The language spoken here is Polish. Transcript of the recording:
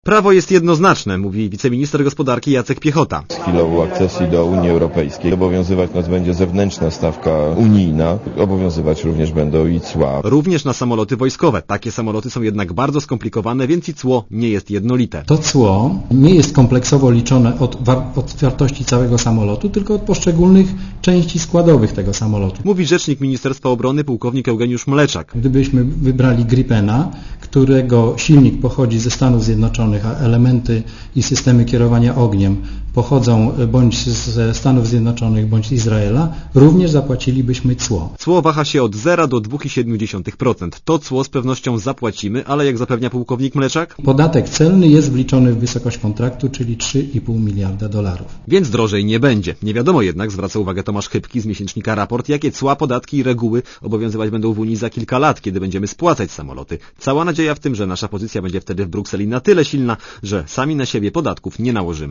Prawo jest jednoznaczne, mówi wiceminister gospodarki Jacek Piechota. Z chwilą akcesji do Unii Europejskiej obowiązywać nas będzie zewnętrzna stawka unijna, obowiązywać również będą i cła. Również na samoloty wojskowe. Takie samoloty są jednak bardzo skomplikowane, więc i cło nie jest jednolite. To cło nie jest kompleksowo liczone od wartości całego samolotu, tylko od poszczególnych części składowych tego samolotu. Mówi rzecznik Ministerstwa Obrony pułkownik Eugeniusz Mleczak. Gdybyśmy wybrali Gripena, którego silnik pochodzi ze Stanów Zjednoczonych, a elementy i systemy kierowania ogniem pochodzą bądź ze Stanów Zjednoczonych, bądź z Izraela, również zapłacilibyśmy cło. Cło waha się od 0 do 2,7%. To cło z pewnością zapłacimy, ale jak zapewnia pułkownik Mleczak? Podatek celny jest wliczony w wysokość kontraktu, czyli $3,5 miliarda. Więc drożej nie będzie. Nie wiadomo jednak, zwraca uwagę Tomasz Chybki z miesięcznika Raport, jakie cła, podatki i reguły obowiązywać będą w Unii za kilka lat, kiedy będziemy spłacać samoloty. Cała nadzieja w tym, że nasza pozycja będzie wtedy w Brukseli na tyle silna, że sami na siebie podatków nie nałożymy.